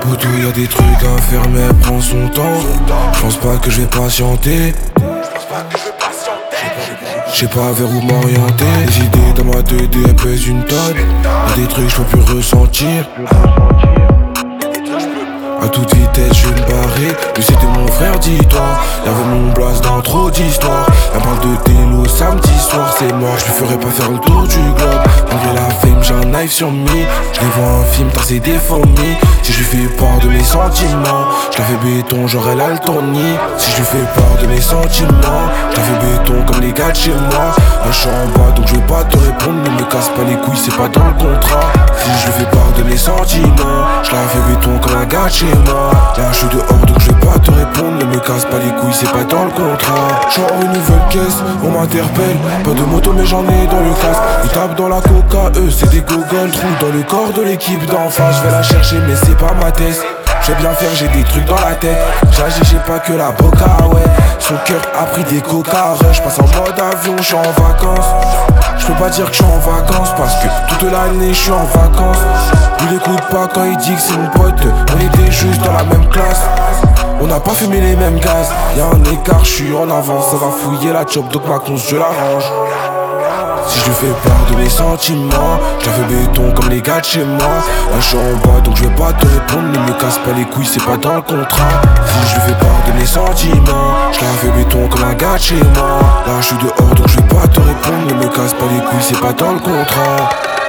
Poto, y'a des trucs à faire mais prends son temps. J'pense pas que je vais patienter. J'sais pas vers où m'orienter. Les idées dans ma tête elles pèsent une tonne. Y'a des trucs j'peux plus ressentir. À toute vitesse je vais me barrer. Lui c'était mon frère, dis-toi. Y'avait mon blast dans trop d'histoires. Elle parle de télo samedi soir, c'est mort. Je lui ferai pas faire le tour du globe. Malgré la fame j'ai un knife sur me. Je les vois un film dans ses déformés. Si je lui fais part de mes sentiments, je la fais béton, j'aurai l'altonie. Si je lui fais part de mes sentiments, je la fais béton comme les gars de chez moi. Là je suis en bas donc je vais pas te répondre. Ne me casse pas les couilles, c'est pas dans le contrat. Si je lui fais part de mes sentiments, je la fais béton comme un gars de chez moi. Là je suis dehors donc je vais pas te répondre. Ne me casse pas les couilles, c'est pas dans le contrat. Genre une nouvelle caisse, on m'interpelle. Pas de moto mais j'en ai dans le casque. Ils tapent dans la coca, eux c'est des gogoles. Trou dans le corps de l'équipe d'en face. Je vais la chercher mais c'est pas ma thèse. Je vais bien faire, j'ai des trucs dans la tête. J'agis, j'ai pas que la boca, ouais. Son cœur a pris des coca. Je passe en mode avion, je suis en vacances. Je peux pas dire que je suis en vacances parce que toute l'année je suis en vacances. Il écoute pas quand il dit que c'est mon pote. On était juste dans la même classe. On n'a pas fumé les mêmes gaz. Y'a un écart, je suis en avance. Ça va fouiller la chop donc ma conce je l'arrange. Si je lui fais part de mes sentiments, je la fais béton comme les gars de chez moi. Là je suis en bas donc je vais pas te répondre. Ne me casse pas les couilles, c'est pas dans le contrat. Si je lui fais part de mes sentiments, je la fais béton comme un gars de chez moi. Là je suis dehors donc je vais pas te répondre. Ne me casse pas les couilles, c'est pas dans le contrat.